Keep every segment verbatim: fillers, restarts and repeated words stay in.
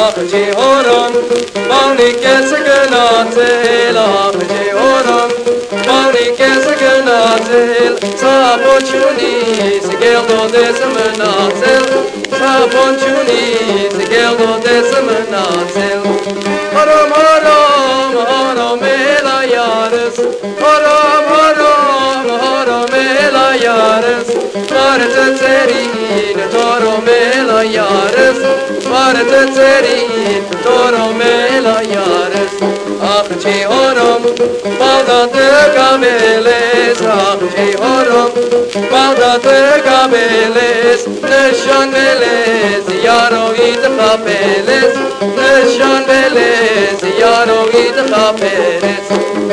آخجی هرم بانی کس گناتل آخجی هرم بانی کس گناتل سابو چونی سگل دو دس مناتل سابو چونی سگل دو دس مناتل هرم هرم هرم الا یارس هرم هرم هرم الا یارس مارت ترین تورو ملا یارس مارت ترین تورو ملا یارس آخچی هرم بالدات کاملس آخچی هرم بالدات کاملس نشان بلس یارو اید خافلس نشان بلس یارو اید خافلس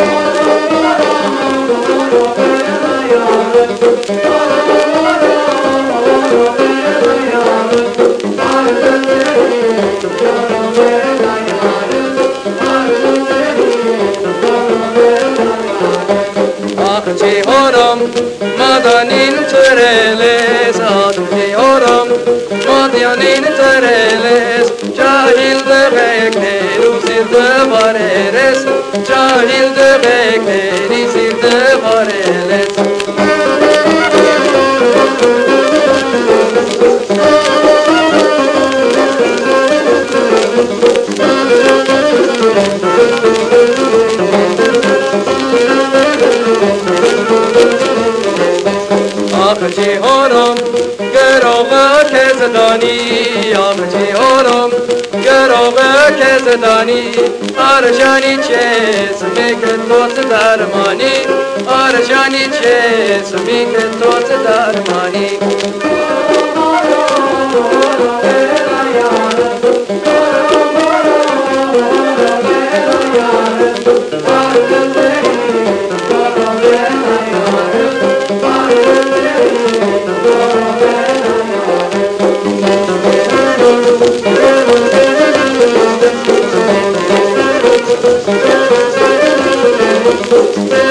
آخچی هرم مدانین ترلس آخچی هرم مدانین ترلس جاهل دبکه روزیر دباررس جاهل دبکه روزیر دباررس آخچی هرم گروه کزدانی آخچی هرم گروه کزدانی آرشانی چیز میکن توت درمانی آرشانی چیز میکن توت درمانی Thank you.